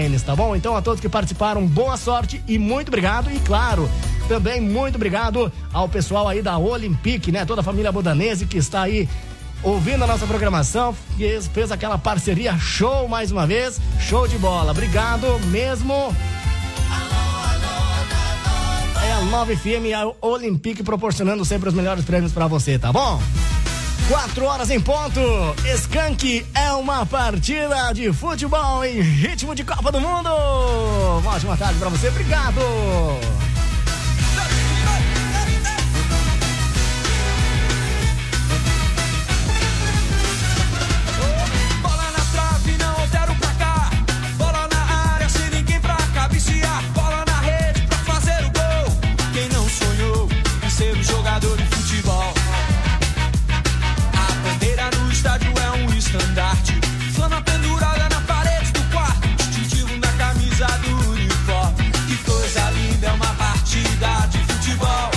tá bom? Então a todos que participaram, boa sorte e muito obrigado. E claro, também muito obrigado ao pessoal aí da Olympique, né? Toda a família Bodanese que está aí ouvindo a nossa programação, fez aquela parceria show mais uma vez, show de bola. Obrigado mesmo. É a 9 FM e a Olympique proporcionando sempre os melhores prêmios pra você, tá bom? 4 horas em ponto. Skank é uma partida de futebol em ritmo de Copa do Mundo. Uma ótima tarde pra você, obrigado. Bola na trave, não altero pra cá. Bola na área, sem ninguém pra cabecear. Bola na rede pra fazer o gol. Quem não sonhou em ser um jogador de futebol? No estádio é um estandarte, flama pendurada na parede do quarto, distintivo na camisa do uniforme. Que coisa linda, é uma partida de futebol.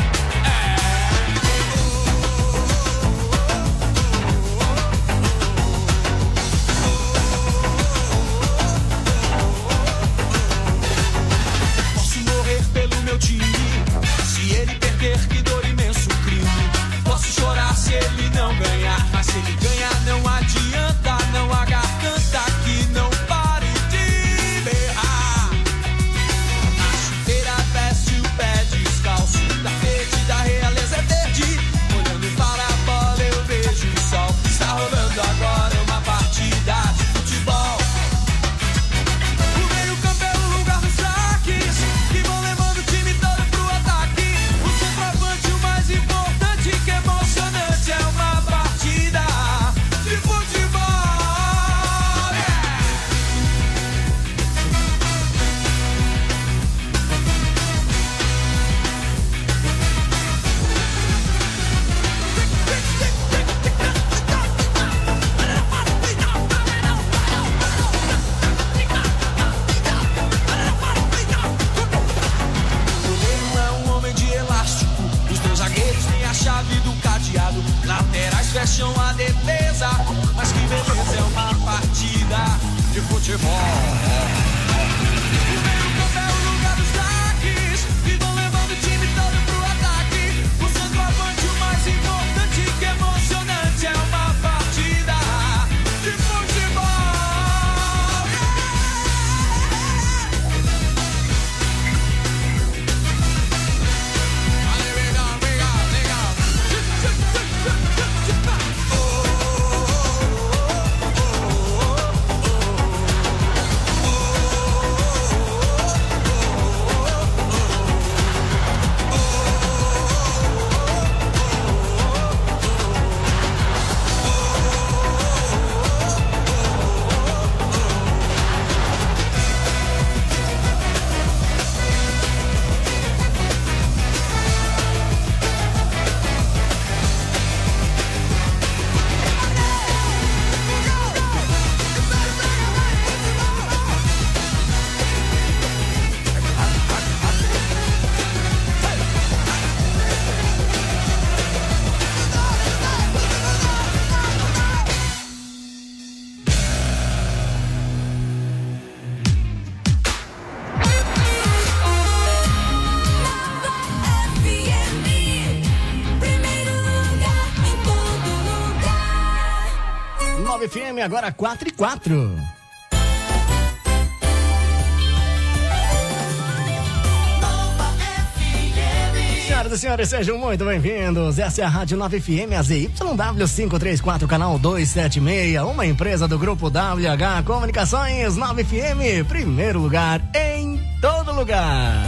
Posso morrer pelo meu time, se ele perder, que dor, imenso crime. Posso chorar se ele não ganhar, mas se ele ganhar não adianta, não há garganta que não pare de berrar. A chuteira veste o pé descalço, da rede da realeza é verde. Olhando para a bola eu vejo o sol. Está rolando agora uma partida de futebol. O meio campo é o lugar dos craques, que vão levando o time todo pro ataque. O centroavante, o mais importante, que emocionante, é uma partida de futebol. O goleiro é um homem de elástico, os dois zagueiros têm a chave do cadeado, laterais fecham a defesa, mas que beleza, é uma partida de futebol. O meio campo é o lugar dos craques, que vão levando o time todo pro ataque. O centroavante, o mais importante, que emocionante, é uma partida de futebol. FM, agora 4:04. Senhoras e senhores, sejam muito bem-vindos. Essa é a Rádio 9 FM, a ZYW534, canal 276, uma empresa do Grupo WH Comunicações. 9 FM, primeiro lugar em todo lugar.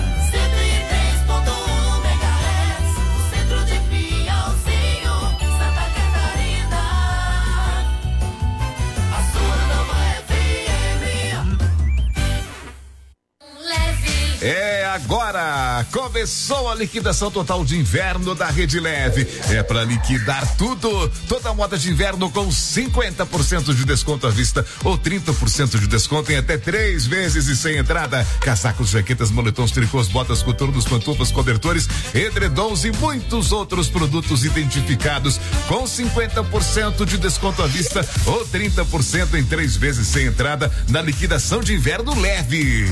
Leve É agora! Começou a liquidação total de inverno da Rede Leve. É para liquidar tudo. Toda moda de inverno com 50% de desconto à vista ou 30% de desconto em até 3 vezes e sem entrada. Casacos, jaquetas, moletons, tricôs, botas, coturnos, pantufas, cobertores, edredons e muitos outros produtos identificados com 50% de desconto à vista ou 30% em 3 vezes sem entrada na liquidação de inverno Leve.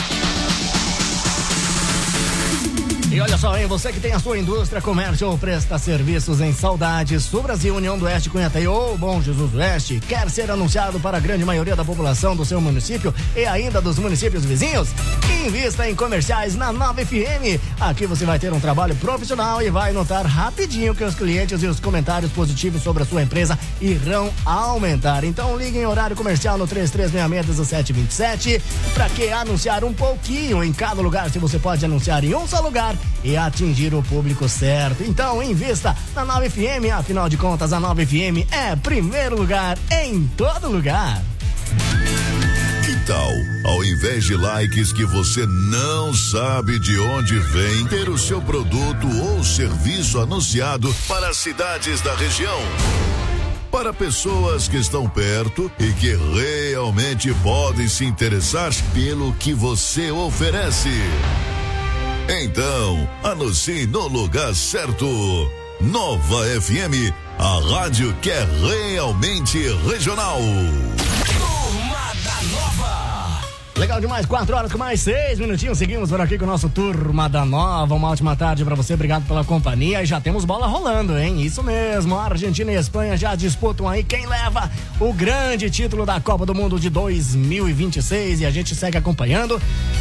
E olha só, hein, você que tem a sua indústria, comércio ou presta serviços em Saudades, Sul Brasil, União do Oeste, Cunhataí ou Bom Jesus do Oeste, quer ser anunciado para a grande maioria da população do seu município e ainda dos municípios vizinhos? Invista em comerciais na Nova FM. Aqui você vai ter um trabalho profissional e vai notar rapidinho que os clientes e os comentários positivos sobre a sua empresa irão aumentar. Então ligue em horário comercial no 3366-1727 para que anunciar um pouquinho em cada lugar, se você pode anunciar em um só lugar e atingir o público certo. Então invista na Nova FM, afinal de contas a Nova FM é primeiro lugar em todo lugar. Que tal, ao invés de likes que você não sabe de onde vem, ter o seu produto ou serviço anunciado para as cidades da região? Para pessoas que estão perto e que realmente podem se interessar pelo que você oferece. Então, anuncie no lugar certo. Nova FM, a rádio que é realmente regional. Turma da Nova. Legal demais, 4 horas com mais 6 minutinhos. Seguimos por aqui com o nosso Turma da Nova. Uma ótima tarde pra você, obrigado pela companhia. E já temos bola rolando, hein? Isso mesmo, a Argentina e a Espanha já disputam aí quem leva o grande título da Copa do Mundo de 2026. E a gente segue acompanhando.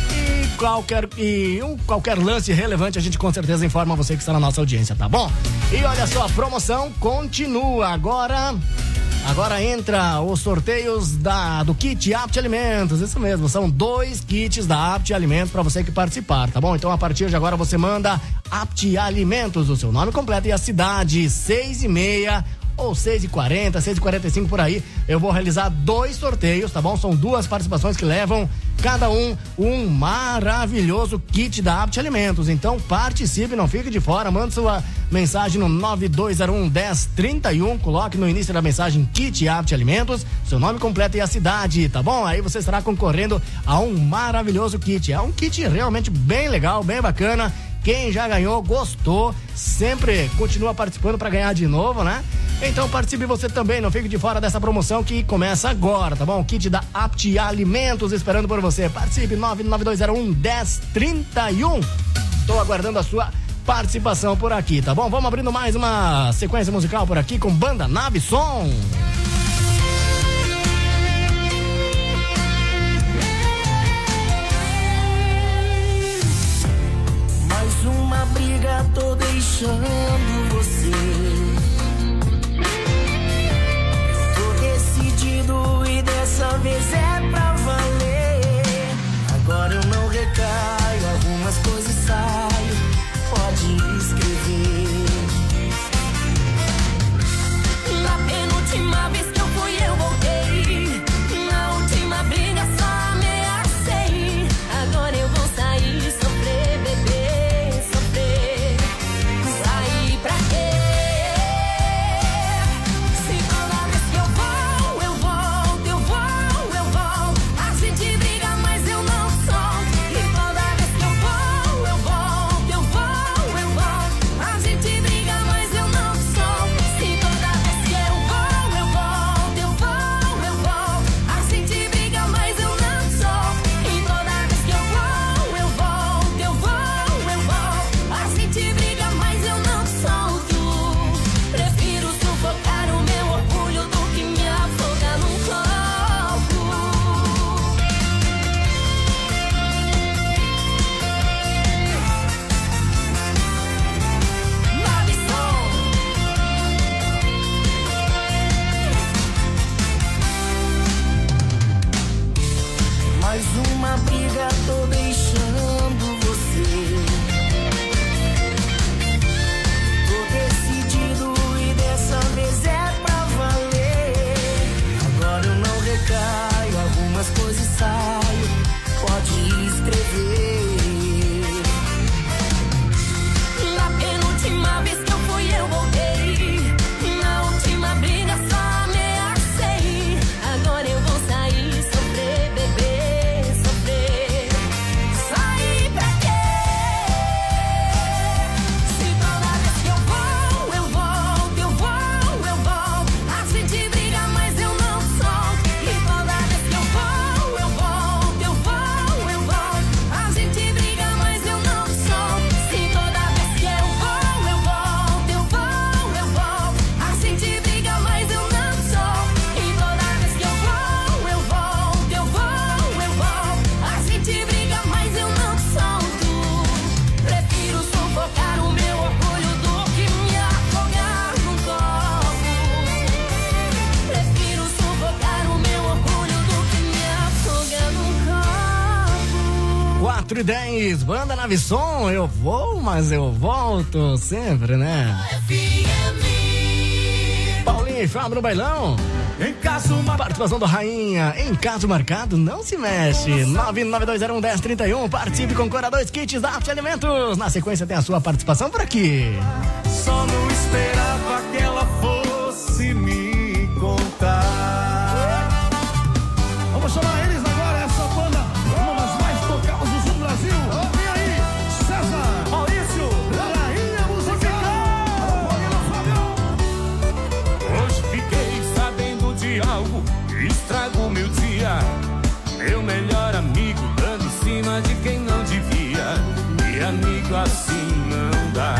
Qualquer lance relevante a gente com certeza informa você que está na nossa audiência, tá bom? E olha só, a promoção continua agora entra os sorteios do kit Apt Alimentos, isso mesmo, são 2 kits da Apt Alimentos para você que participar, tá bom? Então a partir de agora você manda Apt Alimentos, o seu nome completo e a cidade, 6:30 ou 6:40, 6:45 por aí, eu vou realizar 2 sorteios, tá bom? São 2 participações que levam cada um maravilhoso kit da Apt Alimentos. Então participe, não fique de fora, manda sua mensagem no 9201-1031, coloque no início da mensagem kit Apt Alimentos, seu nome completo e a cidade, tá bom? Aí você estará concorrendo a um maravilhoso kit. É um kit realmente bem legal, bem bacana. Quem já ganhou, gostou, sempre continua participando para ganhar de novo, né? Então participe você também, não fique de fora dessa promoção que começa agora, tá bom? Kit da Apt Alimentos esperando por você. Participe, 99201-1031. Tô aguardando a sua participação por aqui, tá bom? Vamos abrindo mais uma sequência musical por aqui com Banda Nave Som. Uma briga, tô deixando você. Tô decidido e dessa vez é pra valer. Agora eu não recaio, algumas coisas saio, pode escrever. Na penúltima vez que eu fui, eu voltei. Na última briga só ameacei. Agora eu vou sair, sofrer, beber. Caio, algumas coisas saio, pode escrever. 4:10, Banda Navisson, eu vou, mas eu volto sempre, né? Paulinho e Fábio no bailão. Em caso Participação do Rainha, em caso marcado, não se mexe. 992011031, participe, concorra a 2 kits da Apte Alimentos. Na sequência tem a sua participação por aqui. só não esperava que ela fosse me contar. Vamos chamar eles agora, essa banda, uma das mais tocosas do Brasil. Vem aí, César, Maurício, Rainha Musical. Hoje fiquei sabendo de algo que estragou meu dia. Meu melhor amigo dando em cima de quem não devia. E amigo assim não dá.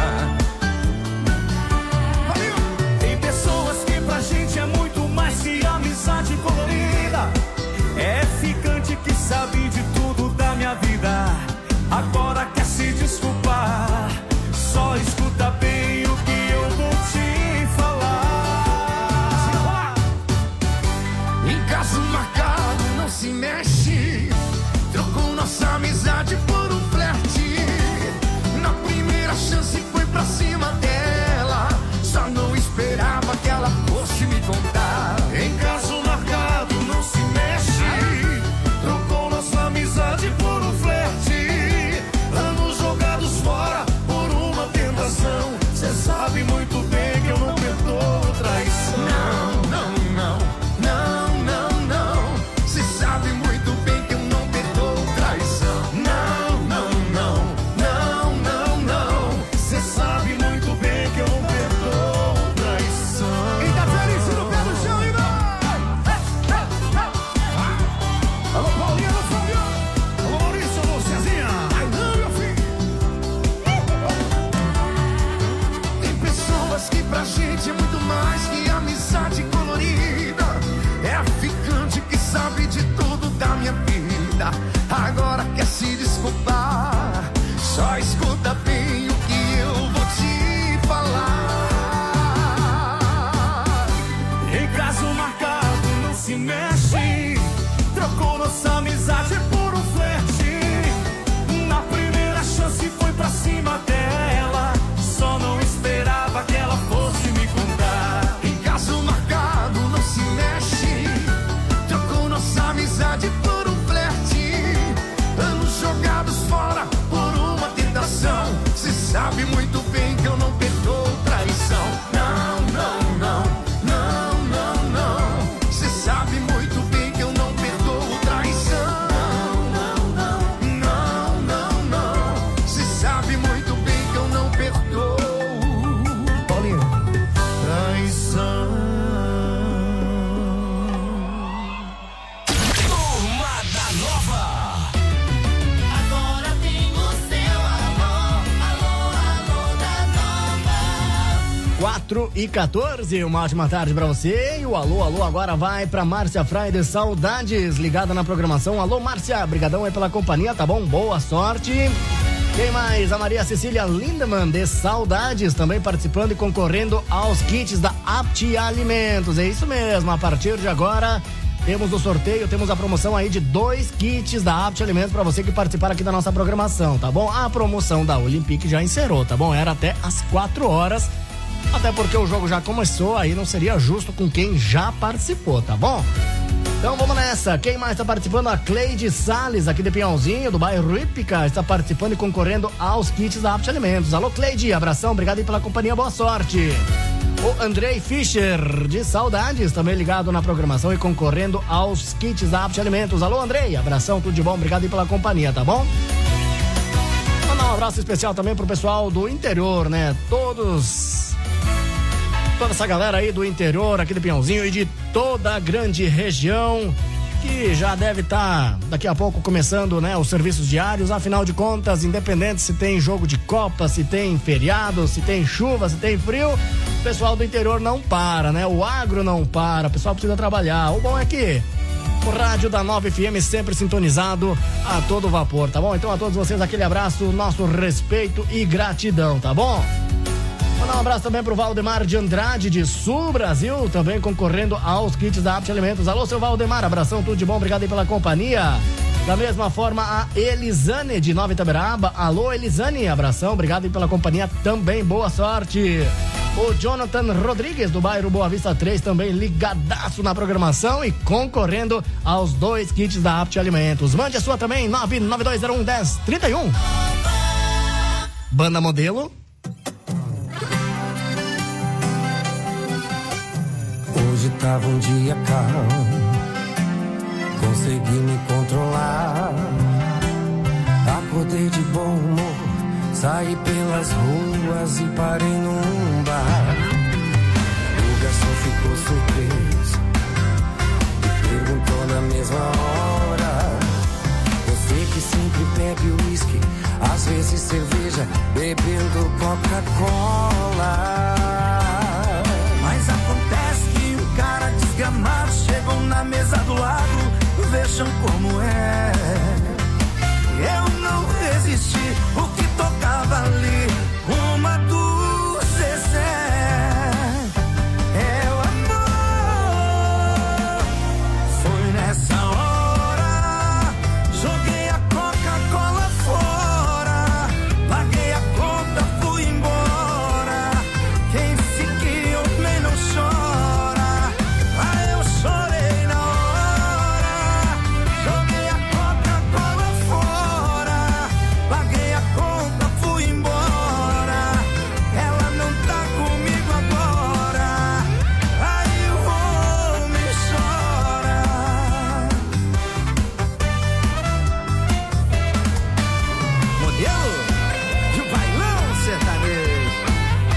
Tem pessoas que pra gente é muito mais que amizade colorida. É ficante que sabe de tudo da minha vida. Agora quer se desculpar. Só escuta bem o que eu vou te falar. Em caso marcado, não se mexe. Trocou nossa amizade por um flerte. Na primeira chance foi pra cima dela. Só não esperava que ela fosse me contar. Em caso marcado, não se mexe. Trocou nossa amizade por um flerte. Anos jogados fora por uma tentação. Cê sabe muito bem que eu não perdoo traição. Não, não, não, não, não, não. Cê sabe muito bem que eu não perdoo traição. Não, não, não, não, não, não. Cê sabe muito bem que eu não perdoo traição. E tá feliz no pé do chão e vai! Alô, Paulinho, alô, Fábio. Alô, Maurício, alô, Cezinha. Ai, não, meu filho. Tem pessoas que pra gente é muito mais que amizade colorida. É a ficante que sabe de tudo da minha vida. Agora quer se desculpar. Só escuta bem o que eu vou te falar. Em caso marcado, não se mexe. Trocou nossa amizade por um flerte. Na primeira chance foi pra cima dela. Só não esperava que ela fosse me contar. Em caso marcado, não se mexe. Trocou nossa amizade por um flerte. Anos jogados fora por uma tentação. Cê sabe muito bem que eu não perdoo traição. Não, não, não, não, não, não. Cê sabe muito bem que eu não perdoo traição. Não, não, não, não, não. Cê sabe muito bem que eu não perdoo Paulinho. traição. Turma da Nova. Agora tem o seu alô, alô, alô da Nova. 4:14, uma ótima tarde pra você. E o alô, alô agora vai pra Márcia Fraider, saudades, ligada na programação. Alô, Márcia, brigadão aí pela companhia, tá bom? Boa sorte. Quem mais? A Maria Cecília Lindemann, de saudades, também participando e concorrendo aos kits da Apte Alimentos. É isso mesmo, a partir de agora temos o sorteio, temos a promoção aí de 2 kits da Apte Alimentos pra você que participar aqui da nossa programação, tá bom? A promoção da Olympic já encerrou, tá bom? Era até às 4 horas. Até porque o jogo já começou, aí não seria justo com quem já participou, tá bom? Então vamos nessa. Quem mais está participando? A Cleide Salles, aqui de Pinhalzinho, do bairro Ípica, está participando e concorrendo aos kits da Apte Alimentos. Alô, Cleide, abração, obrigado aí pela companhia, boa sorte. O Andrei Fischer, de saudades, também ligado na programação e concorrendo aos kits da Apte Alimentos. Alô, Andrei, abração, tudo de bom, obrigado aí pela companhia, tá bom? Mandar um abraço especial também pro pessoal do interior, né? Toda essa galera aí do interior, aqui de Pinhalzinho e de toda a grande região, que já deve estar daqui a pouco começando, né, os serviços diários. Afinal de contas, independente se tem jogo de Copa, se tem feriado, se tem chuva, se tem frio, o pessoal do interior não para, né? O agro não para, o pessoal precisa trabalhar. O bom é que o rádio da 9 FM sempre sintonizado a todo vapor, tá bom? Então a todos vocês aquele abraço, nosso respeito e gratidão, tá bom? Mandar um abraço também pro Valdemar de Andrade, de Sul Brasil, também concorrendo aos kits da Apte Alimentos. Alô, seu Valdemar, abração, tudo de bom, obrigado aí pela companhia. Da mesma forma, a Elisane de Nova Itaberaba. Alô, Elisane, abração, obrigado pela companhia também, boa sorte. O Jonathan Rodrigues, do bairro Boa Vista 3, também ligadaço na programação e concorrendo aos 2 kits da Apt Alimentos. Mande a sua também, 992011031. Banda Modelo. Hoje tava um dia calmo, consegui me controlar. Acordei de bom humor, saí pelas ruas e parei num bar. O garçom ficou surpreso e perguntou na mesma hora: você que sempre bebe uísque, às vezes cerveja, bebendo Coca-Cola. Mas acontece que um cara desgramado chegou na mesa do lado, vejam como é. Eu não resisti, o que tocava ali, uma do Zezé. É o amor. Foi nessa hora, joguei a Coca-Cola fora, paguei a conta, fui embora. Quem se que homem não chora, ah, eu chorei na hora. Joguei a Coca-Cola fora, paguei a conta, fui embora. Ela não tá comigo agora, aí o homem chora. Modelo de um bailão sertanejo.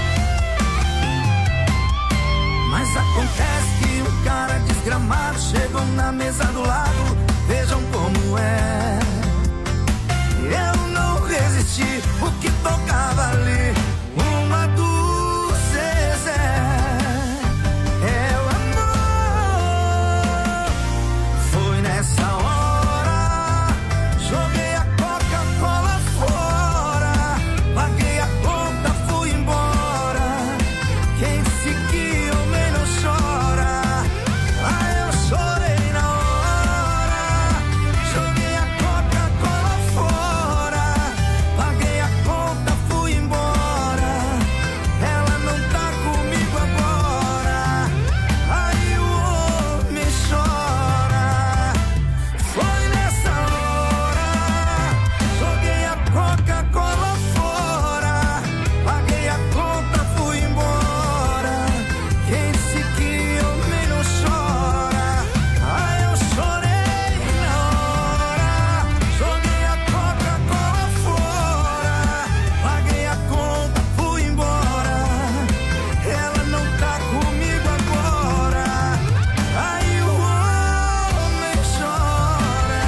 Mas acontece que um cara desgramado chegou na mesa do lado, vejam como é. Eu não resisti, o que tocava ali, uma do Zezé. É o amor. Foi nessa hora, joguei a Coca-Cola fora, paguei a conta, fui embora. Quem se que homem não chora, ah, eu chorei na hora. Joguei a Coca-Cola fora, paguei a conta, fui embora. Ela não tá comigo agora, aí o homem chora. Foi nessa hora, joguei a Coca-Cola fora, paguei a conta, fui embora. Quem se que homem não chora, ah, eu chorei na hora. Joguei a Coca-Cola fora, paguei a conta, fui embora. Ela não tá comigo agora, aí o homem chora.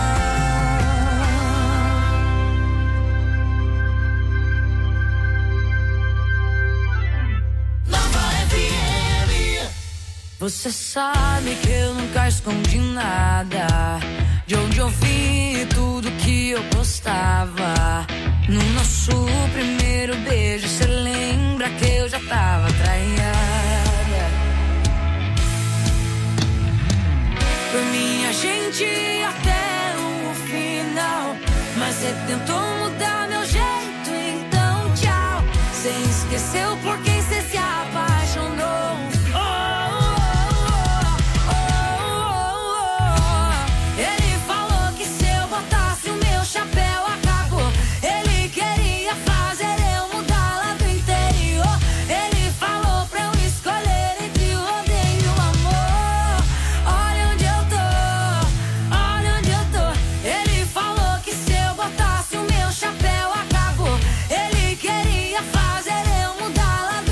Nova FM. Você sabe que eu nunca escondi nada, de onde eu vim e tudo que eu gostava. No nosso primeiro beijo, cê lembra que eu já tava traída. Por mim a gente ia até o final, mas cê tentou mudar meu jeito, então tchau. Cê esqueceu por quem cê se apaixonou. Ele falou que se eu botasse o meu chapéu acabou. Ele queria fazer eu mudar lá do interior. Ele falou pra eu escolher entre o rodeio e o amor. Olha onde eu tô, olha onde eu tô. Ele falou que se eu botasse o meu chapéu acabou. Ele queria fazer eu mudar lá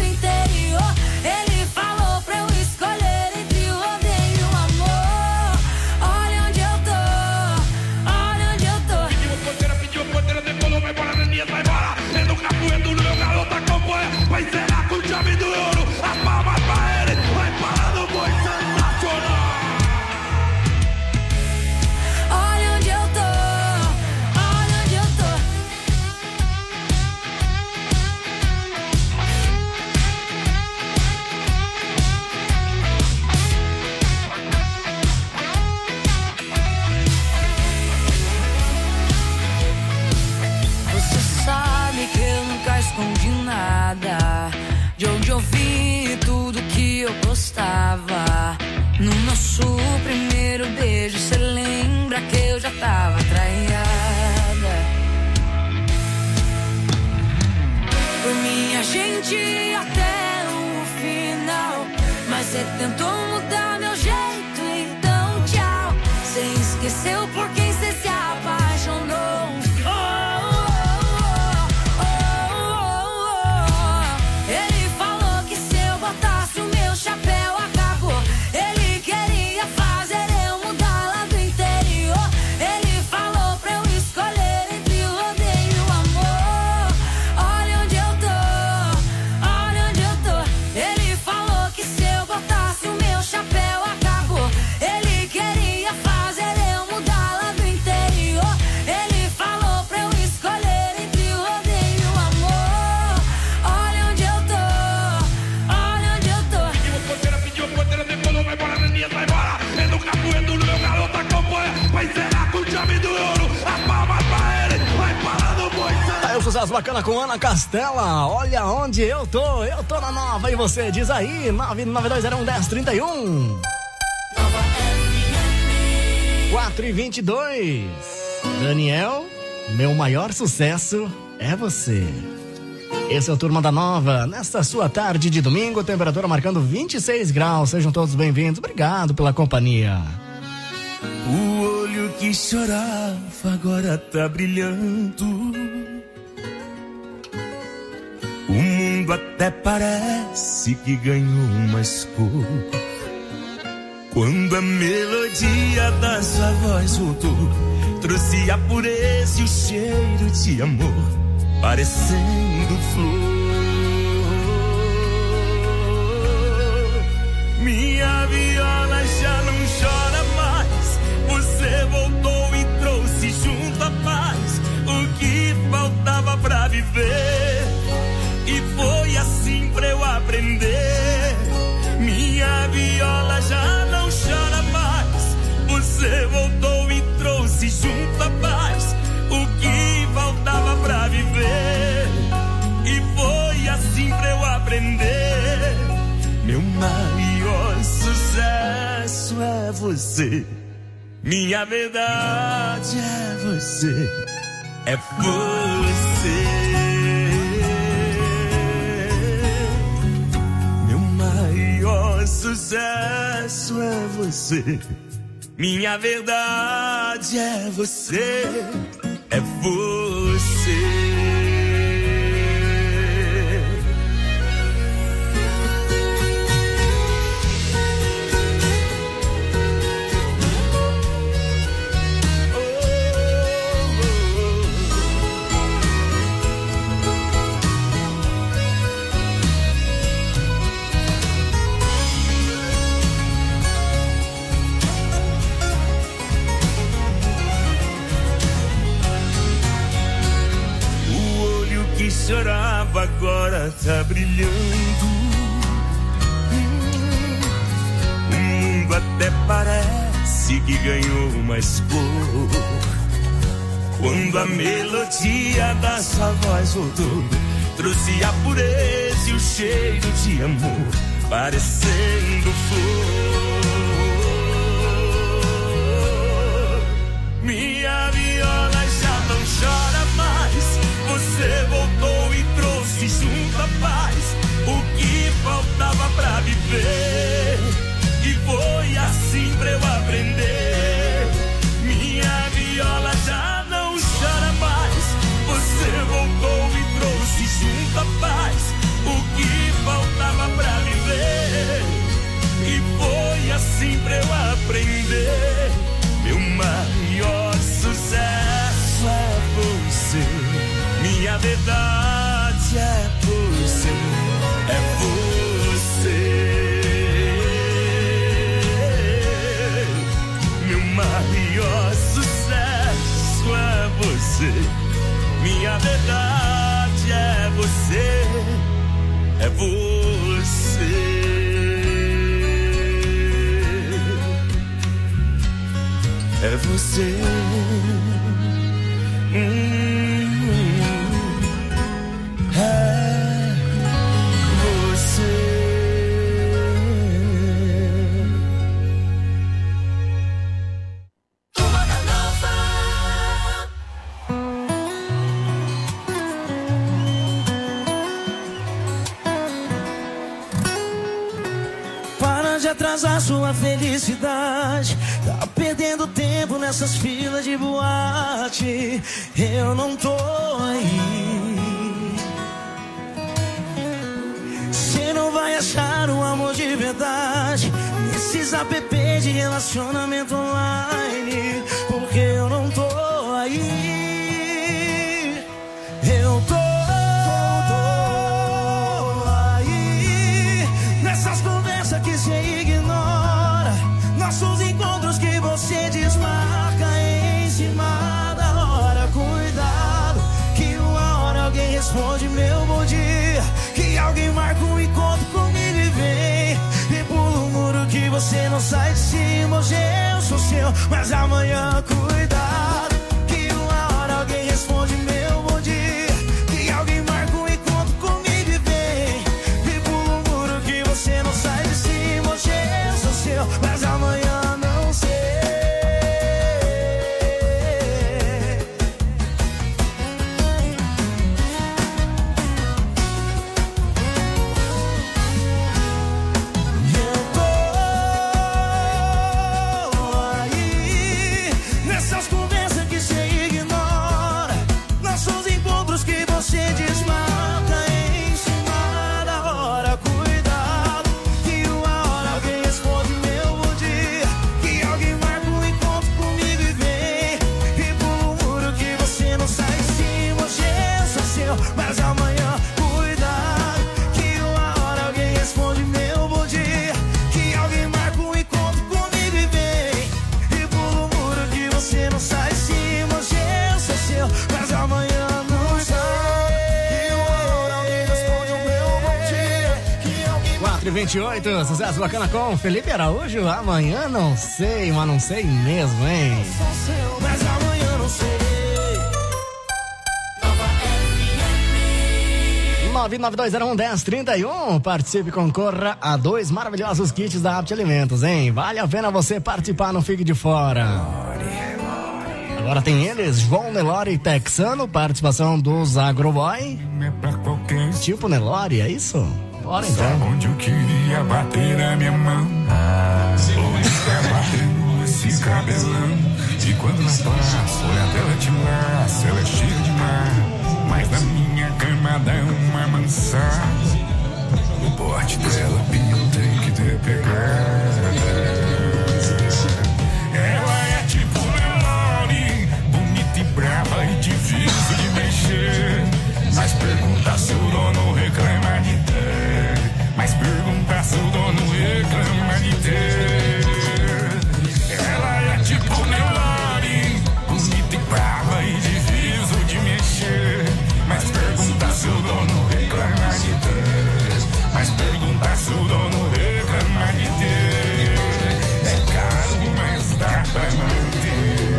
Ouvimos as bacanas com Ana Castela. Olha onde eu tô na nova. E você diz aí, 992011031. 4h22. Daniel, meu maior sucesso é você. Esse é o Turma da Nova, nesta sua tarde de domingo, temperatura marcando 26 graus. Sejam todos bem-vindos. Obrigado pela companhia. O olho que chorava agora tá brilhando. O mundo até parece que ganhou mais cor. Quando a melodia da sua voz voltou, trouxe a pureza e o cheiro de amor, parecendo flor. Minha viola já não chora mais. Você voltou e trouxe junto a paz, o que faltava pra viver. E foi assim pra eu aprender. Minha viola já não chora mais. Você voltou e trouxe junto a paz, o que faltava pra viver. E foi assim pra eu aprender. Meu maior sucesso é você. Minha verdade é você. É você. Meu maior sucesso é você. Minha verdade é você. É você. Chorava, agora tá brilhando. O mundo até parece que ganhou mais cor. Quando a melodia da sua voz voltou, trouxe a pureza e o cheiro de amor, parecendo flor. Minha viola já não chora mais. Você voltou e trouxe junto a paz, o que faltava pra viver. E foi assim pra eu aprender. Minha viola já não chora mais. Você voltou e trouxe junto a paz, o que faltava pra viver. E foi assim pra eu aprender. Meu maior sucesso é você. Minha verdade é você, é você. Meu maior sucesso é você. Minha verdade é você, é você. É você. Atrasar sua felicidade, tá perdendo tempo nessas filas de boate. Eu não tô aí. Cê não vai achar um amor de verdade nesses apps de relacionamento online, porque eu não tô aí. Eu tô aí nessas conversas que cê ignora, nossos encontros que você desmarca em cima da hora. Cuidado, que uma hora alguém responde meu bom dia, que alguém marca um encontro comigo e vem e pula um muro que você não sai de cima. Hoje eu sou seu, mas amanhã cuidado, que uma hora alguém responde meu bom dia, 9h28, sucesso bacana com Felipe Araújo. Amanhã não sei, mas não sei mesmo, hein? Mas amanhã não sei. 992011031. Participe e concorra a 2 maravilhosos kits da Apt Alimentos, hein? Vale a pena você participar, não fique de fora. Agora tem eles, João Nelore e Texano, participação dos Agroboy. Tipo Nelore, é isso? Bora então. Onde eu queria bater a minha mão, onde está batendo esse cabelão? E quando não passo, olha dela te laça, ela é cheia de mar, mas na minha cama dá uma mansada. O porte dela eu tenho que ter pegada. Ela é tipo Nelore, bonita e brava e difícil de mexer. Mas pergunta se o dono reclama de ter. Mas pergunta se o dono reclama de ter. Ela é tipo Nelore, bonita e brava e difícil de mexer. Mas pergunta se o dono reclama de ter. Mas pergunta se o dono reclama de ter. É caro, mas dá pra manter.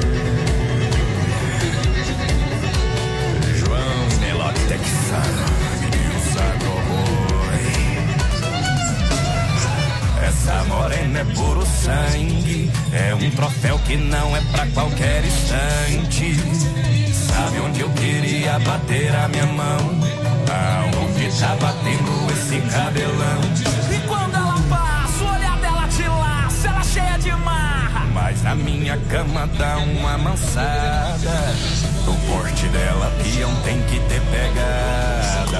João Nelore Texano e os Agroboy. Essa morena é puro sangue, é um troféu que não é pra qualquer instante. Sabe onde eu queria bater a minha mão? Aonde tá batendo esse cabelão? E quando ela passa, o olhar dela te laça, ela cheia de marra. Mas na minha cama dá uma mansada. O porte dela, peão, tem que ter pegada.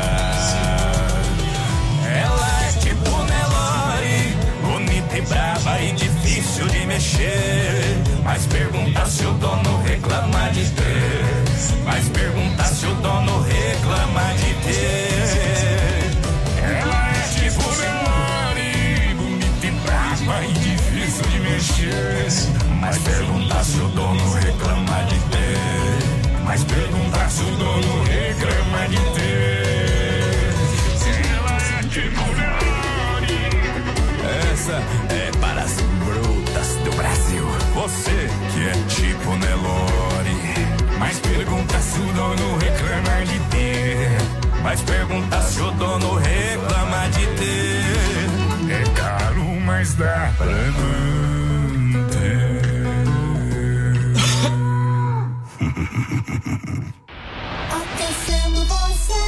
Ela é tipo Nelore, bonita e brava e difícil de mexer. Mas pergunta se o dono reclama de ter. Mas pergunta se o dono reclama de ter. Ela é tipo Nelore, bonita e brava e difícil de mexer. Mas pergunta se o dono reclama de ter. Mas pergunta se o dono reclama de ter. Ela é tipo Nelore. Essa é para as brutas do Brasil. Você que é tipo Nelore. Mas pergunta se o dono reclama de ter. Mas pergunta se o dono reclama de ter. É caro, mas dá pra manter. Acontecendo você.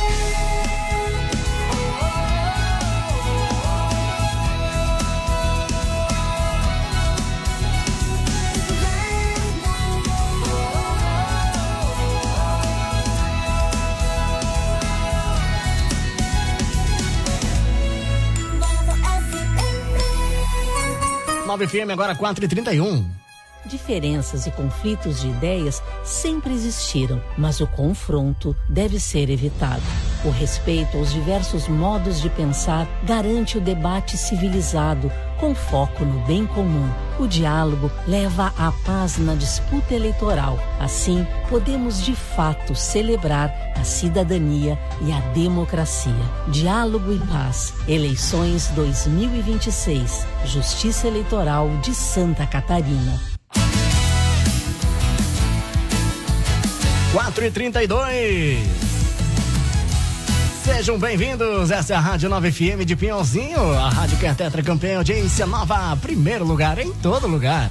Nova FM, agora 4h31. Diferenças e conflitos de ideias sempre existiram, mas o confronto deve ser evitado. O respeito aos diversos modos de pensar garante o debate civilizado, com foco no bem comum. O diálogo leva à paz na disputa eleitoral. Assim, podemos de fato celebrar a cidadania e a democracia. Diálogo e paz. Eleições 2026. Justiça Eleitoral de Santa Catarina. 4h32. Sejam bem-vindos, essa é a Rádio Nova FM de Pinhalzinho, a rádio que é tetracampeã, audiência nova, primeiro lugar em todo lugar.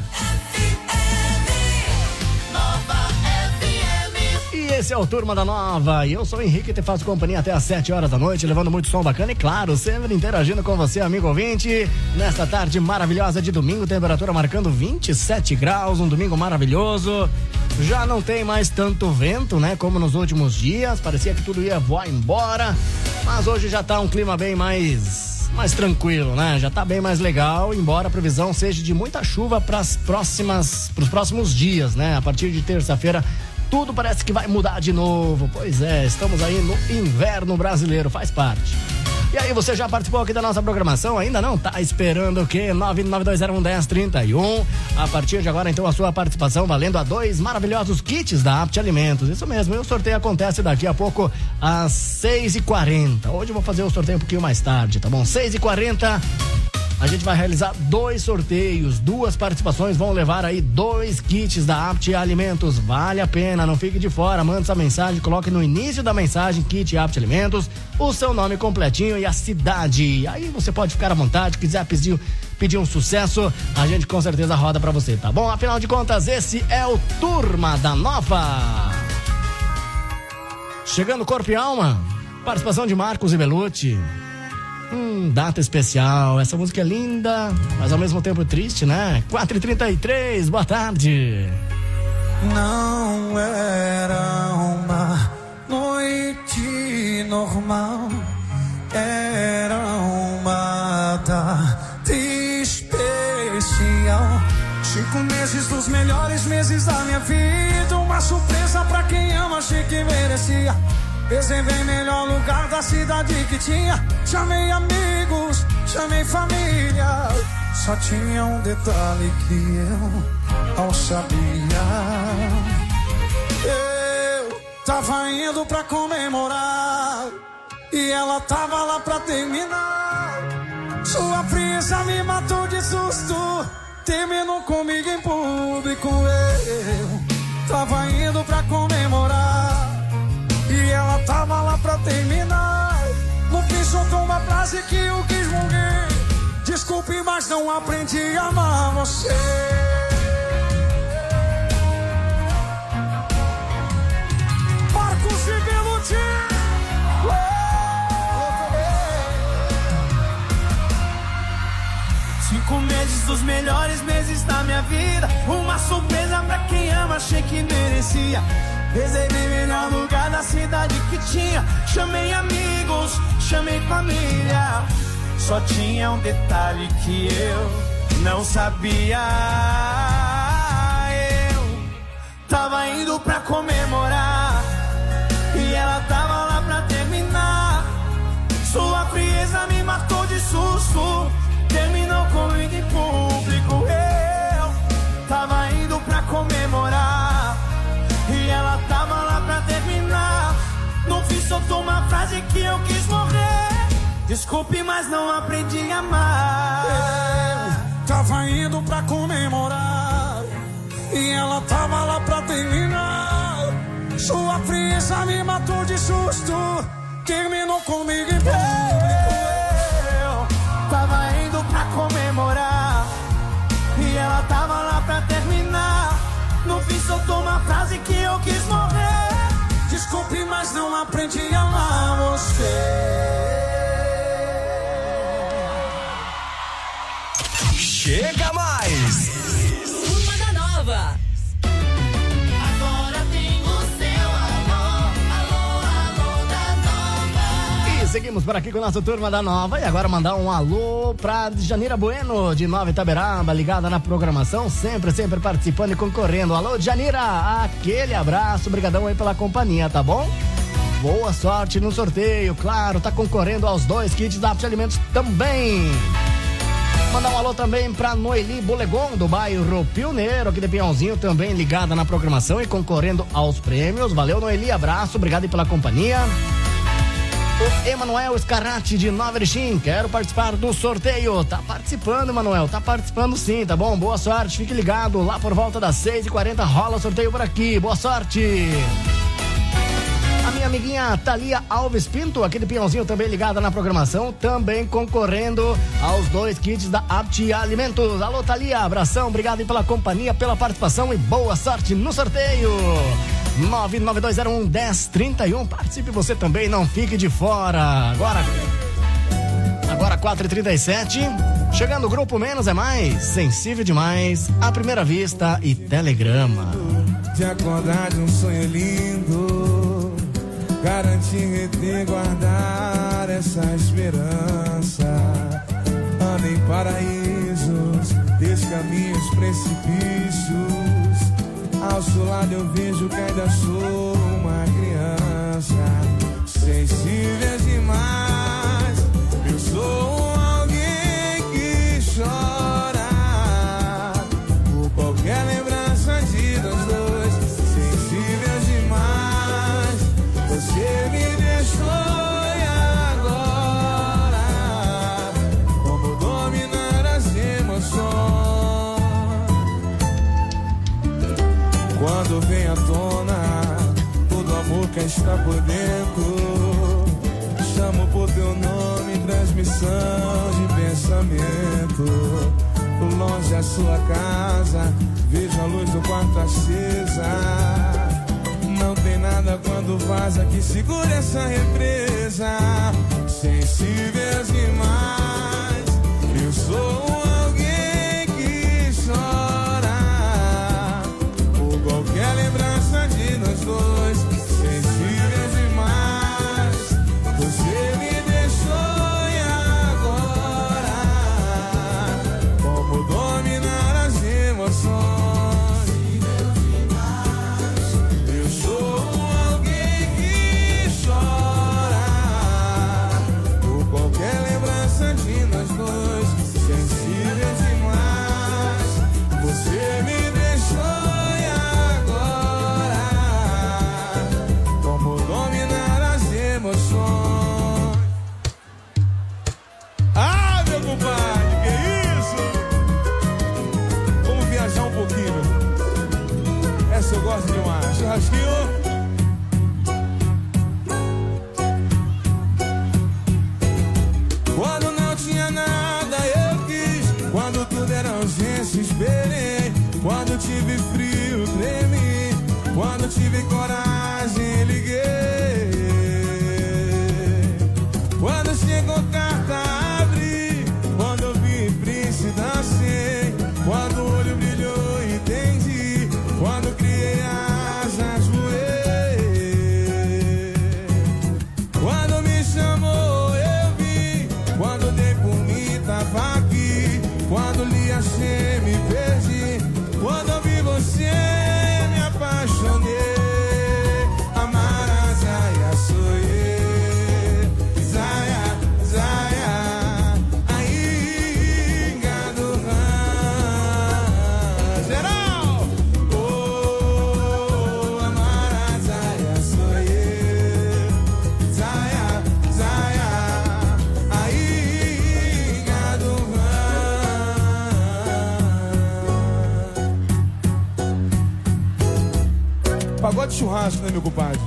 E esse é o Turma da Nova, e eu sou o Henrique e te faço companhia até às 7 horas da noite, levando muito som bacana e claro, sempre interagindo com você, amigo ouvinte, nesta tarde maravilhosa de domingo, temperatura marcando 27 graus, um domingo maravilhoso. Já não tem mais tanto vento, né, como nos últimos dias, parecia que tudo ia voar embora, mas hoje já tá um clima bem mais tranquilo, né, já tá bem mais legal, embora a previsão seja de muita chuva pros próximos dias, né, a partir de terça-feira tudo parece que vai mudar de novo, pois é, estamos aí no inverno brasileiro, faz parte. E aí, você já participou aqui da nossa programação? Ainda não? Tá esperando o quê? 992011031. A partir de agora, então, a sua participação valendo a 2 maravilhosos kits da Apt Alimentos. Isso mesmo, e o sorteio acontece daqui a pouco às 6h40. Hoje eu vou fazer o sorteio um pouquinho mais tarde, tá bom? 6h40, a gente vai realizar 2 sorteios, 2 participações vão levar aí 2 kits da Apt Alimentos. Vale a pena, não fique de fora, manda essa mensagem, coloque no início da mensagem Kit Apt Alimentos, o seu nome completinho e a cidade. Aí você pode ficar à vontade, quiser pedir um sucesso, a gente com certeza roda pra você, tá bom? Afinal de contas, esse é o Turma da Nova. Chegando Corpo e Alma, participação de Marcos e Belucci. Data especial, essa música é linda, mas ao mesmo tempo triste, né? 4h33, boa tarde. Não era uma noite normal, era uma data especial. 5 meses dos melhores meses da minha vida, uma surpresa pra quem ama, achei que merecia. Reservei melhor lugar da cidade que tinha. Chamei amigos, chamei família. Só tinha um detalhe que eu não sabia. Eu tava indo pra comemorar e ela tava lá pra terminar. Sua frieza me matou de susto, terminou comigo em público. Eu tava indo pra comemorar e ela tava lá pra terminar. No fim soltou uma frase que eu quis morrer. Desculpe, mas não aprendi a amar você. Marcos e Belucci. 5 meses dos melhores meses da minha vida, uma surpresa pra quem ama, achei que merecia. Reservei melhor lugar da cidade que tinha. Chamei amigos, chamei família. Só tinha um detalhe que eu não sabia. Eu tava indo pra comemorar e ela tava lá pra terminar. Sua frieza me matou de susto, terminou comigo em público. Eu tava indo pra comemorar e ela tava lá pra terminar. No fim soltou uma frase que eu quis morrer. Desculpe, mas não aprendi a amar. Eu tava indo pra comemorar e ela tava lá pra terminar. Sua frieza me matou de susto, terminou comigo em público. Eu tava indo pra comemorar e ela tava lá pra terminar. No fim soltou uma frase que eu quis morrer. Desculpe, mas não aprendi a amar você. Chega mais! Turma da Nova. Agora tem o seu alô, alô, alô da Nova. E seguimos por aqui com o nosso Turma da Nova. E agora mandar um alô pra Janira Bueno, de Nova Itaberaba, ligada na programação, sempre participando e concorrendo. Alô, Janira, aquele abraço, brigadão aí pela companhia, tá bom? Boa sorte no sorteio, claro, tá concorrendo aos 2 kits da Apt Alimentos também. Mandar um alô também pra Noeli Bolegon, do bairro Pioneiro, aqui de Pinhãozinho, também ligada na programação e concorrendo aos prêmios. Valeu, Noeli, abraço, obrigado aí pela companhia. O Emanuel Scarratti, de Nova Erechim, quero participar do sorteio. Tá participando, Emanuel, tá participando sim, tá bom? Boa sorte, fique ligado, lá por volta das 6h40 rola o sorteio por aqui, boa sorte. A minha amiguinha Thalia Alves Pinto, aqui de Pinhãozinho, também ligada na programação, também concorrendo aos 2 kits da Apt Alimentos. Alô, Thalia, abração, obrigado aí pela companhia, pela participação e boa sorte no sorteio. 992011031, participe você também, não fique de fora. Agora 4h37, chegando o Grupo Menos é Mais, Sensível Demais, À Primeira Vista e Telegrama. De acordar de um sonho lindo, garantir e guardar essa esperança. Ando em paraísos, descaminhos, precipícios. Ao seu lado eu vejo que ainda sou uma criança. Sensível demais, eu sou alguém que chora por qualquer lembrança de nós dois. Sensível demais, você me deixou e agora como dominar nunca está por dentro. Chamo por teu nome, transmissão de pensamento. Longe a sua casa, vejo a luz do quarto acesa. Não tem nada quando vaza que segure essa represa. Sensíveis demais, eu sou alguém que chora por qualquer lembrança de nós dois. Sensíveis demais, você me deixou e agora como dominar as emoções? Eu sou alguém que chora por qualquer lembrança de nós dois. Sensíveis demais, você me deixou e agora como dominar as emoções? Ah, meu compadre, que isso? Vamos viajar um pouquinho. Essa eu gosto demais. Churrasquinho. Quando não tinha nada eu quis, quando tudo era ausência esperei, quando tive frio tremi, quando tive coragem liguei, quando chegou carta abri, quando eu vi príncipe dancei, quando o olho brilhou entendi, quando criei asas voei, quando me chamou eu vi, quando dei por mim tava aqui, quando lhe achei me perdi, quando eu vi você me apaixonei. Amara Zaya sou eu, Zaya, Zaya, aí gado geral. Oh, Amara Zaya sou eu, Zaya, Zaya, aí gado pagode churrasco, né, meu compadre?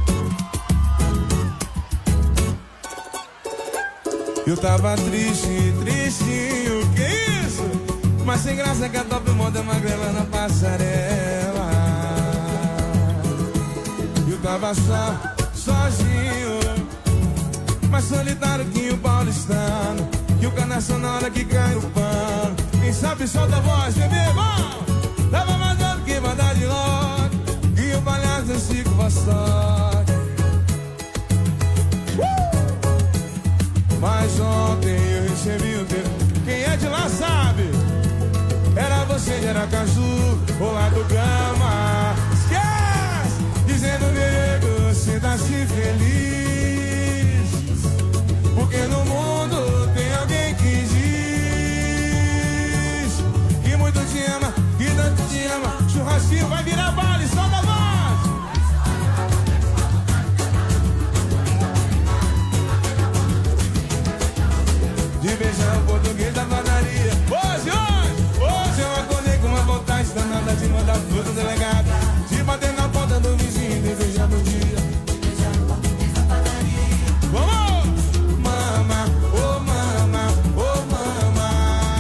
Eu tava triste, tristinho, que isso? Mas sem graça que a top moda magrela na passarela. Eu tava sozinho, mais solitário que o paulistano, que o canação na hora que cai o pano. Quem sabe solta a voz, bebê, vamos! Tava mandando que mandar de logo, e o palhaço Chico Vassotti. Mas ontem eu recebi um tempo. Quem é de lá sabe, era você de Aracaju, ou lá do Gama. Esquece! Dizendo nego, sinta-se feliz, porque no mundo tem alguém que diz que muito te ama, que tanto te ama. Churrasquinho vai virar baile, solta a voz! De beijar o português da padaria. Hoje eu acordei com uma vontade danada de mandar fruta do delegado, de bater na porta do vizinho e desejar bom dia. Vamos! Mama, oh mama, oh mama,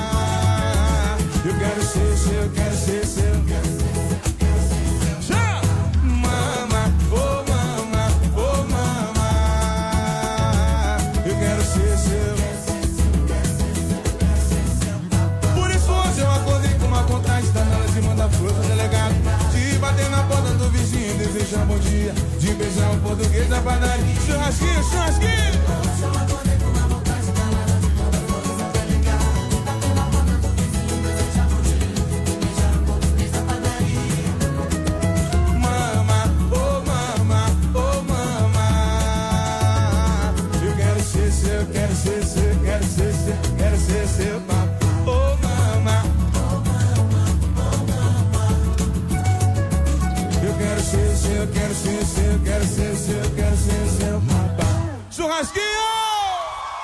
eu quero ser seu, eu quero ser seu, eu quero ser seu. Mama, oh mama, oh mama, eu quero ser seu. Vontade danada de mandar flor pro delegado, de bater na porta do vizinho, desejar bom dia, de beijar o português da padaria. Churrasquinho, churrasquinho. Mama, oh mama, oh mama, eu quero ser seu, eu quero ser seu, eu quero ser seu, quero ser seu, papo. Oh mama, eu quero ser seu, eu quero ser seu, eu quero ser seu, eu quero ser seu, papai. Churrasquinho!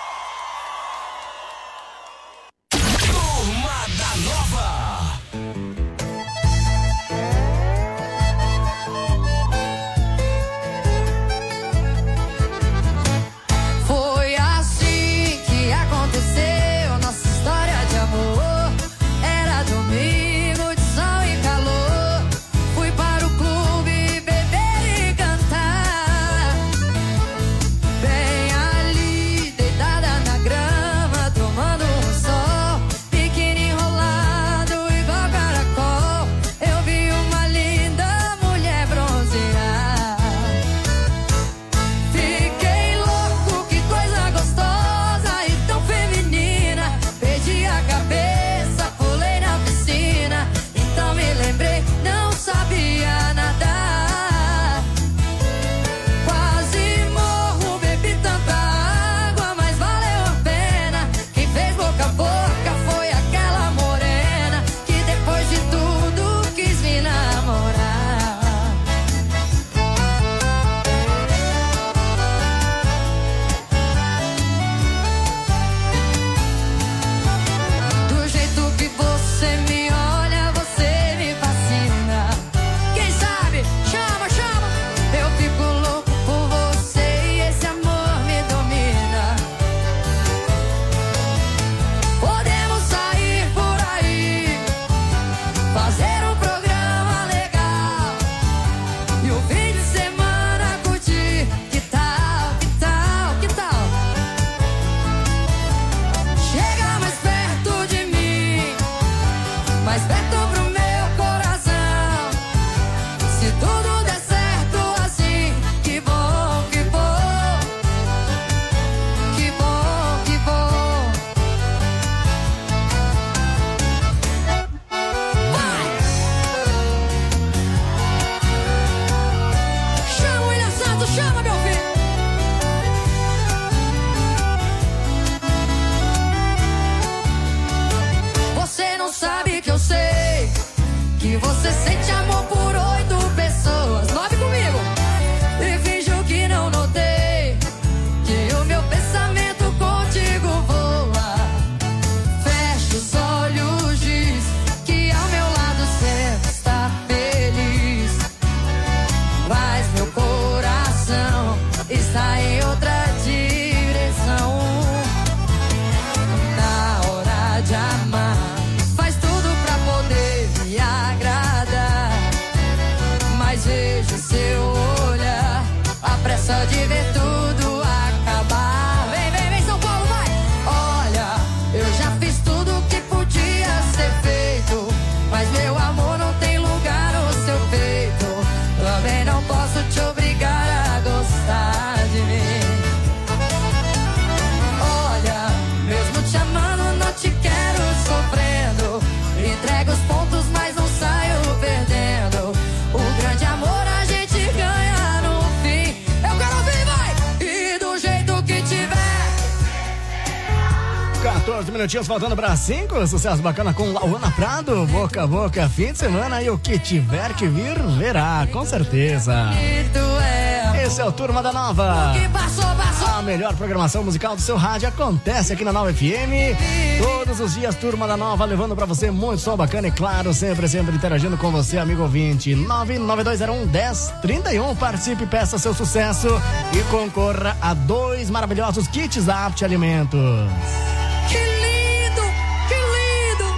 só de ver tudo acabar. Vem, vem, vem, São Paulo, vai! Olha, eu já fiz tudo que podia ser feito, mas meu amor não tem lugar no seu peito. Também não posso te obrigar a gostar de mim. Olha, mesmo te amando, não te quero sofrendo. Entrego os pontos, mas não saio perdendo. O grande amor a gente ganha no fim. Eu quero ouvir, vai! E do jeito que tiver. 14 minutinhos faltando pra 5. Sucesso bacana com Lauana Prado. Boca a boca, fim de semana. E o que tiver que vir, verá, com certeza. Esse é o Turma da Nova. A melhor programação musical do seu rádio acontece aqui na Nova FM. Todos os dias, Turma da Nova, levando pra você muito som bacana e claro, sempre interagindo com você, amigo ouvinte. 99201-1031. Participe, peça seu sucesso e concorra a 2 maravilhosos kits da Apte Alimentos. Que lindo, que lindo.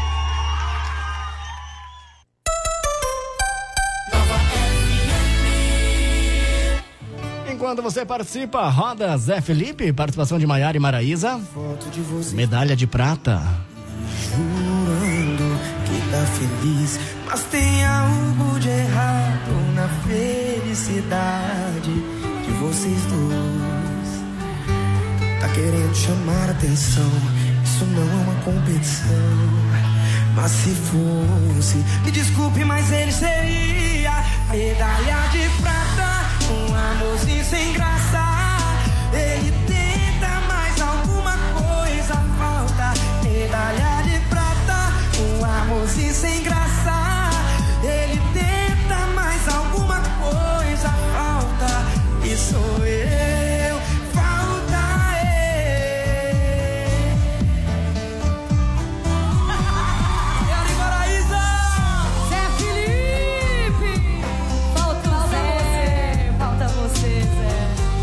Enquanto você participa, roda Zé Felipe, participação de Maiara e Maraísa. Medalha de prata. Jurando que tá feliz, mas tem algo de errado na felicidade de vocês dois. Tá querendo chamar atenção, isso não é uma competição. Mas se fosse, me desculpe, mas ele seria medalha de prata, um amorzinho sem graça. Ele tenta, mas alguma coisa falta. Medalha de prata, um amorzinho sem graça. Ele tenta, mas alguma coisa falta. E sou eu, falta ele. Maiara e Maraísa. Zé Felipe, falta você, Zé.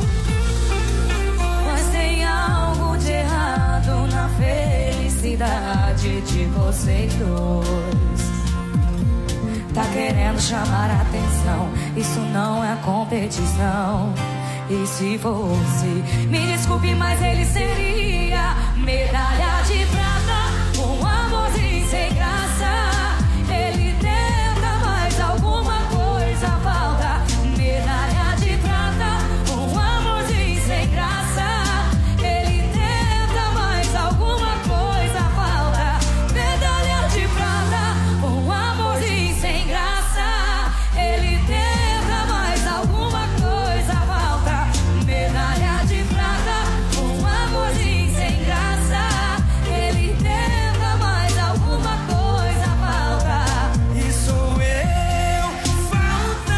Mas tem algo de errado na felicidade de vocês dois. Tá querendo chamar a atenção, isso não é competição. E se fosse, me desculpe, mas ele seria medalha de prata, um amorzinho sem graça. Ele tenta, mas alguma coisa falta. Medalha de prata, um amorzinho sem graça. Ele tenta, mas alguma coisa falta. Medalha de prata, um amorzinho sem graça. Ele tenta, mas alguma coisa falta. Medalha de prata, um amorzinho sem graça. Ele tenta, mas alguma coisa falta. E sou eu, falta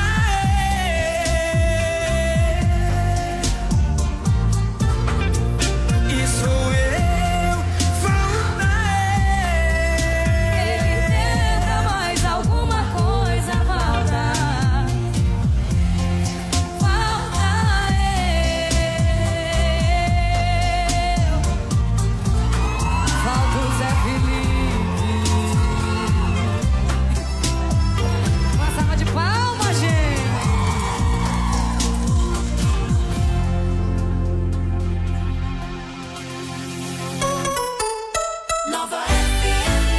ele. E sou eu, falta Ele tenta, mas alguma coisa falta. Falta eu. Falta o Zé Felipe. Uma salva de palmas, gente. Nova FM.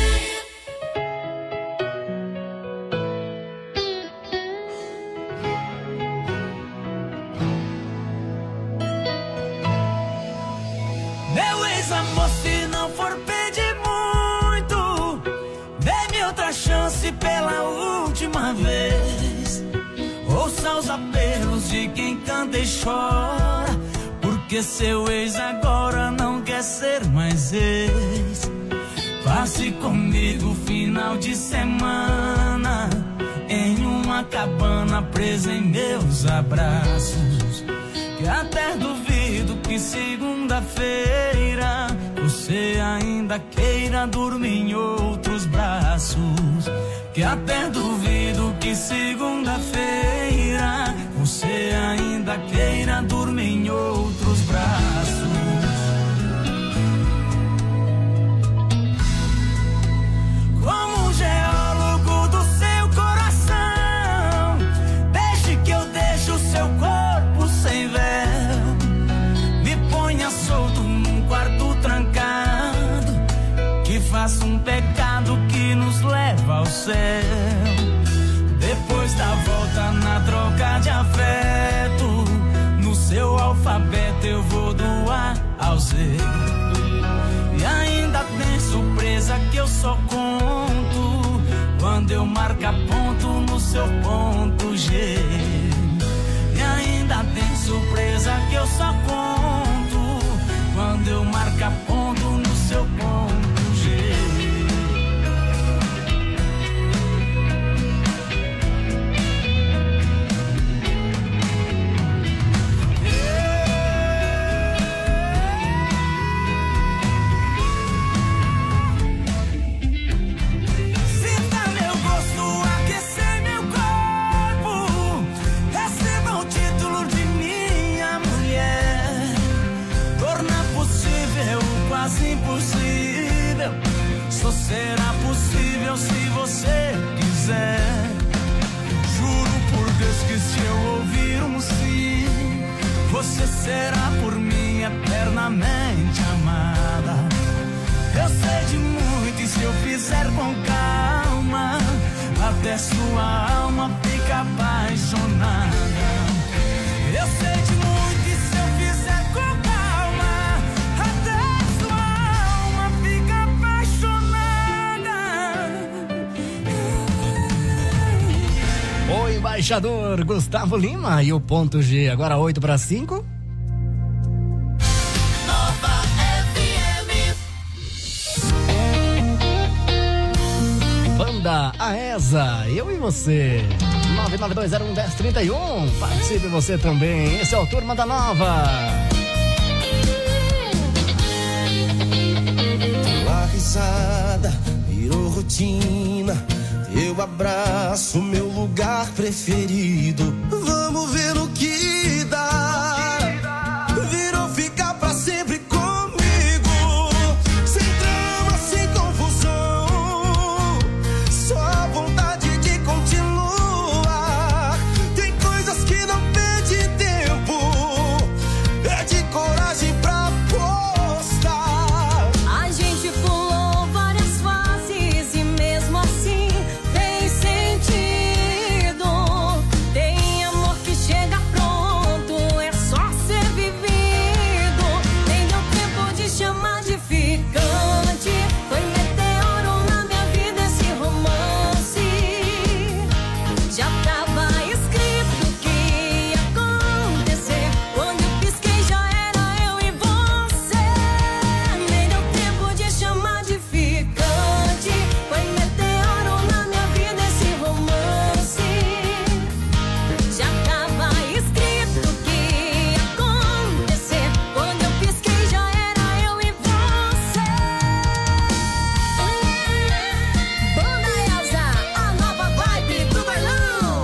meu ex-amor, se não for pedir muito, dê-me outra chance pela última vez. Ouça os apelos de quem canta e chora, porque seu ex agora não quer ser mais ex. Passe comigo final de semana em uma cabana presa em meus abraços, que até duvido que segunda-feira você ainda queira dormir em outros braços. Que até duvido que segunda-feira você ainda queira dormir em outros braços. Como um geólogo do seu coração, deixe que eu deixe o seu corpo sem sem véu, me ponha solto num quarto trancado, que faça um pecado que nos leva ao céu. Depois da volta na troca de afeto, no seu alfabeto eu vou do A ao Z. E ainda tem surpresa que eu só conto quando eu marcar ponto no seu ponto G. E ainda tem surpresa que eu só conto quando eu marcar ponto no seu ponto G. Impossível, só será possível se você quiser. Juro por Deus que se eu ouvir um sim, você será por mim eternamente amada. Eu sei de muito e se eu fizer com calma, até sua alma fica apaixonada. Eu sei de muito e se eu fizer com calma, o embaixador Gustavo Lima e o ponto G. Agora 8:05. Nova FM. Banda AESA, eu e você. 992011031. Participe você também. Esse é o Turma da Nova. Tua risada virou rotina, teu abraço, meu lugar preferido. Vamos ver no que dá. Virou ficar pra sempre comigo, sem drama, sem confusão, só vontade de continuar. Tem coisas que não perde tempo, perde coragem pra postar. A gente pulou várias fases e mesmo assim fez sentido. Tem amor que chega pronto, é só ser vivido. Nem deu tempo de chamar de ficante, foi meteoro na minha vida esse romance. Já tava escrito que ia acontecer, quando eu pisquei já era eu e você. Nem deu tempo de chamar de ficante, foi meteoro na minha vida esse romance. Já tava escrito que ia acontecer, quando eu pisquei já era eu e você. Banda Elza, a nova vibe do bailão.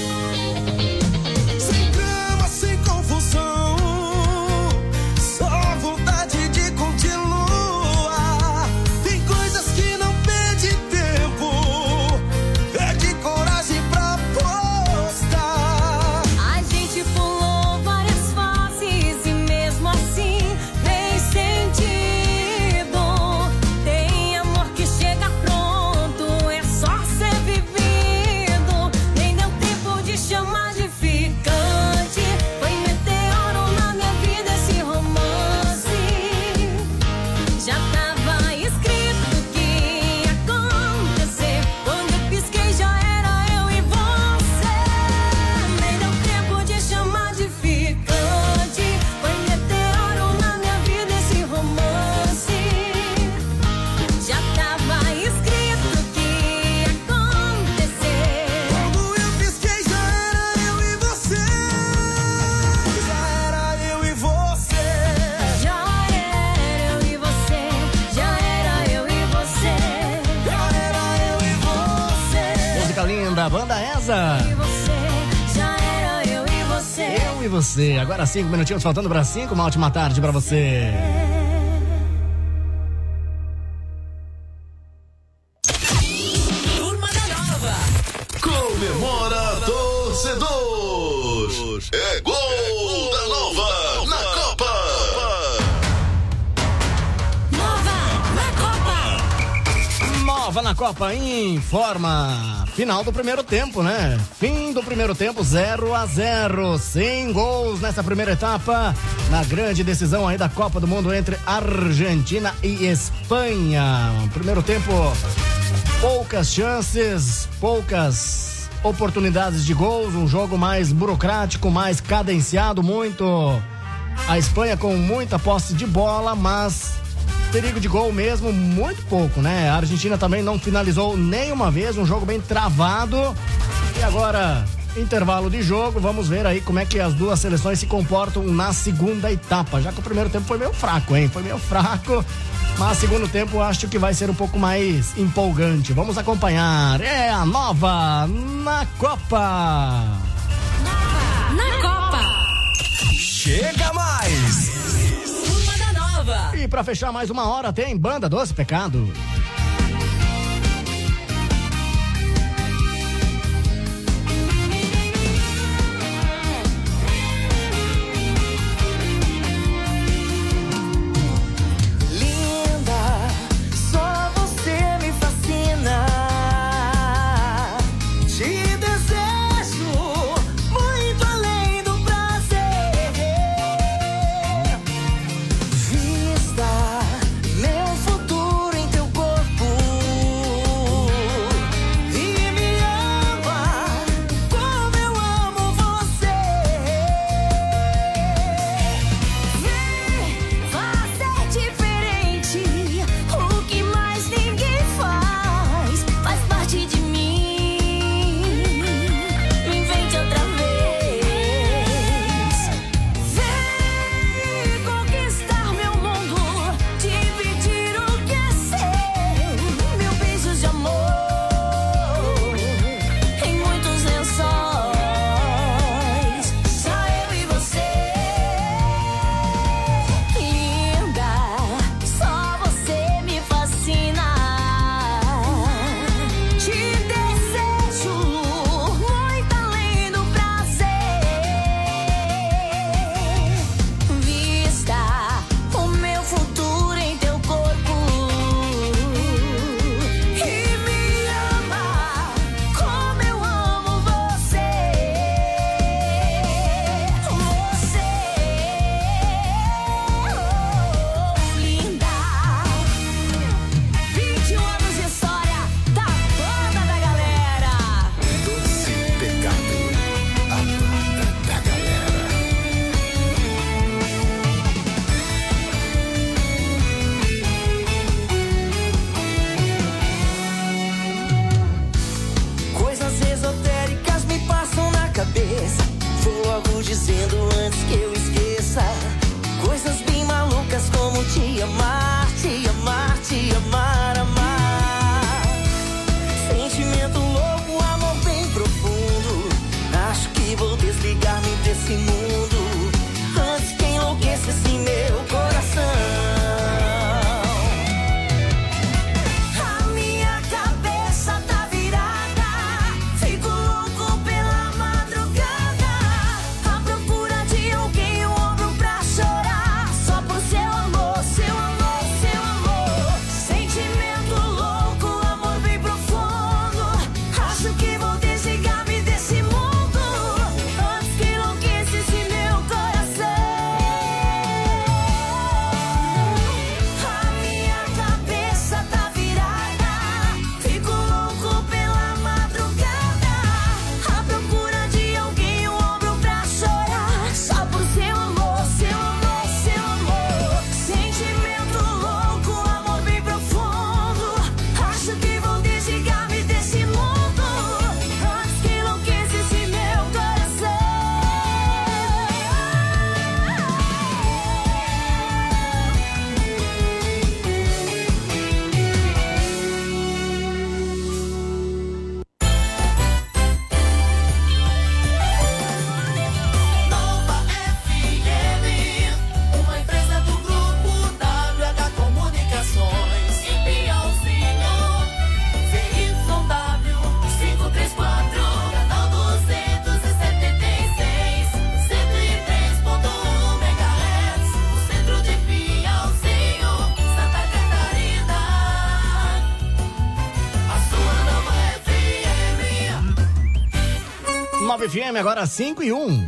Sem drama, sem confusão, só vontade de continuar. Tem coisas que não perde tempo, perde coragem pra postar. A gente pulou várias fases e mesmo assim fez sentido. Tem amor que chega pronto, é só ser vivido. Nem deu tempo de chamar de ficante, foi meteoro na minha vida esse romance. Já tava escrito que ia acontecer, quando eu pisquei já era eu e você. Nem deu tempo de chamar de ficante, foi meteoro na minha vida esse romance. Já tava escrito que ia acontecer. Quando eu pisquei já era eu e você. Já era eu e você. Já era eu e você, já era eu e você. Já era eu e você. Música linda, Banda AESA. E você, já era eu e você. Eu e você. Agora 5 minutinhos faltando para 5. Uma ótima tarde para você. Turma da Nova. Comemora, torcedor! É gol da Nova na Copa informa. Final do primeiro tempo, né? Fim do primeiro tempo, 0-0. Sem gols nessa primeira etapa. Na grande decisão aí da Copa do Mundo entre Argentina e Espanha. Primeiro tempo, poucas chances, poucas oportunidades de gols. Um jogo mais burocrático, mais cadenciado, muito. A Espanha com muita posse de bola, mas perigo de gol mesmo, muito pouco, né? A Argentina também não finalizou nenhuma vez, um jogo bem travado. E agora, intervalo de jogo, vamos ver aí como é que as duas seleções se comportam na segunda etapa, já que o primeiro tempo foi meio fraco, hein? Foi meio fraco, mas segundo tempo acho que vai ser um pouco mais empolgante. Vamos acompanhar, é a Nova na Copa! Na Copa! Chega mais! E pra fechar mais uma hora tem Banda Doce Pecado. Linda, só você me fascina. Te desejo muito além do prazer. Vista meu futuro em teu corpo. Nova FM, agora 5:01.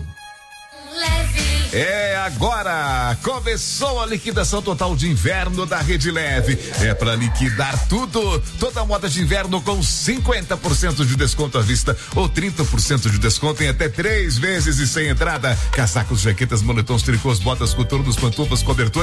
É agora, começou a liquidação total de inverno da Rede Leve. É para liquidar tudo, toda a moda de inverno com 50% de desconto à vista ou 30% de desconto em até 3 vezes e sem entrada. Casacos, jaquetas, moletons, tricôs, botas, coturnos, pantufas, cobertores